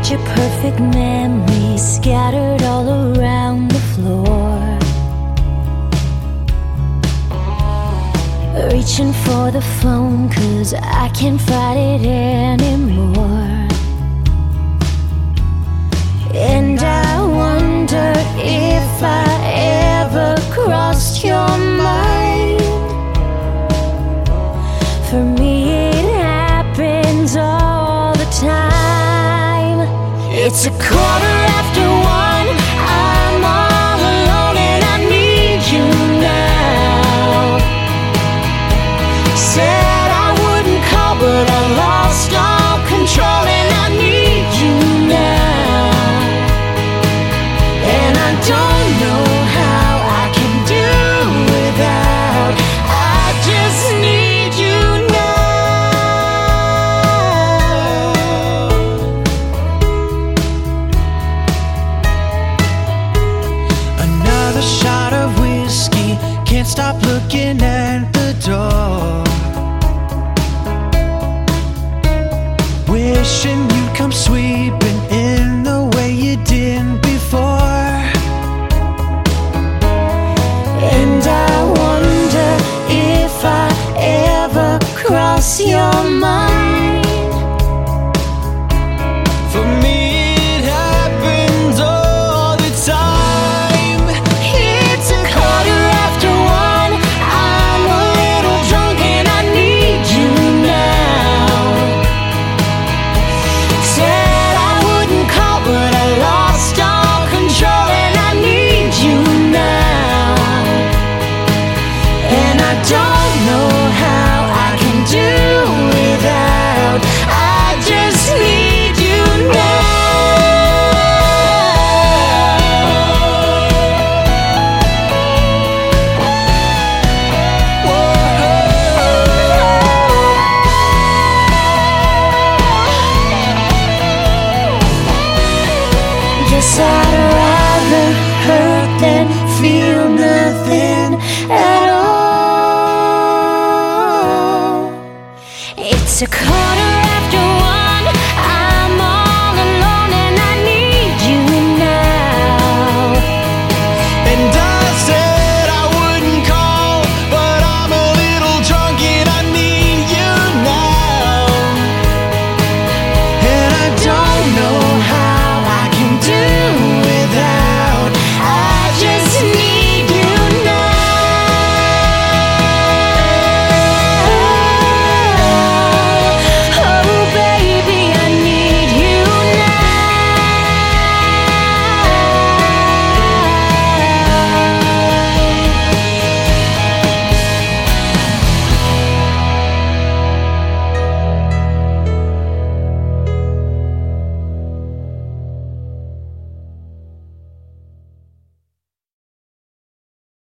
picture perfect memories scattered all around the floor. Reaching for the phone 'cause I can't fight it anymore. And I wonder if I ever crossed your mind. For me it happens all the time. It's 1:15. I'm all alone and I need you now. Said I wouldn't call, but I lost all control and I need you now. And I don't know how I can do without. I just need you now. Another shot of whiskey, can't stop looking at the door. Wishing you'd come sweeping in the way you did before. And I wonder if I ever cross your mind. For me it happens all the time. It's 1:15. I'm a little drunk and I need you now. Said I wouldn't call, but I lost all control and I need you now. And I don't know how I can do without. I just need you now. Guess I'd rather hurt than feel nothing at all. It's 1:15.